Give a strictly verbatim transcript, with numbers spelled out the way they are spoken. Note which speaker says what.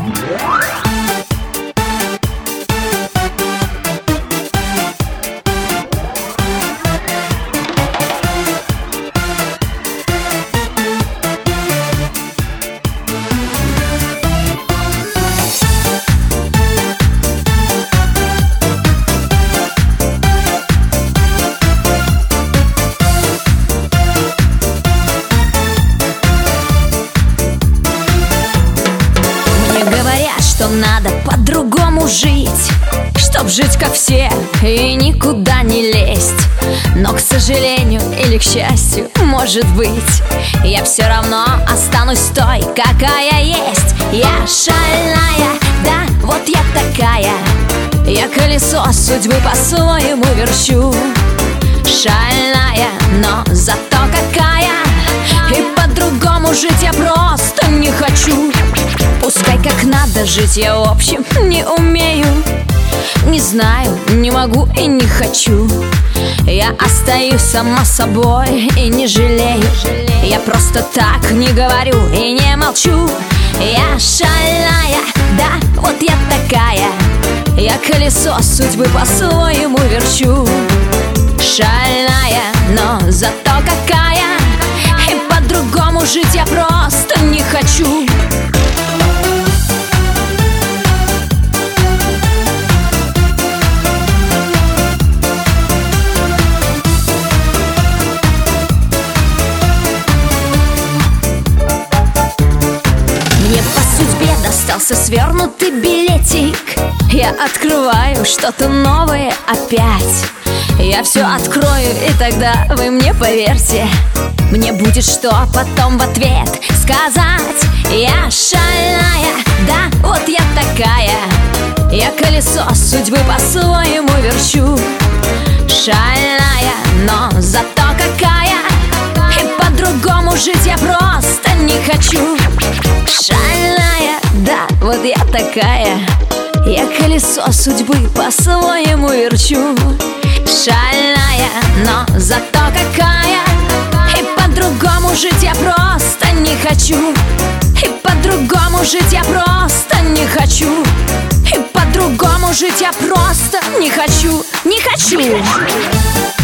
Speaker 1: Что надо по-другому жить, чтоб жить как все и никуда не лезть. Но, к сожалению или к счастью, может быть, я все равно останусь той, какая есть. Я шальная, да, вот я такая. Я колесо судьбы по-своему верчу. Шальная, но зато какая. И по-другому жить я просто не хочу. Пускай как надо жить я в общем не умею. Не знаю, не могу и не хочу. Я остаюсь сама собой и не жалею. Я просто так не говорю и не молчу. Я шальная, да, вот я такая. Я колесо судьбы по-своему верчу. Шальная, но зато какая. И по-другому жить я просто не хочу. Мне по судьбе достался свернутый билетик. Я открываю что-то новое опять. Я все открою, и тогда вы мне поверьте. Мне будет что потом в ответ сказать. Я шальная, да, вот я такая. Я колесо судьбы по-своему верчу. Шальная, но зато какая. И по-другому жить я просто не хочу. Шальная, да, вот я такая. Я колесо судьбы по-своему верчу. Шальная, но зато какая. И по-другому жить я просто не хочу. И по-другому жить я просто не хочу. И по-другому жить я просто не хочу. Не хочу.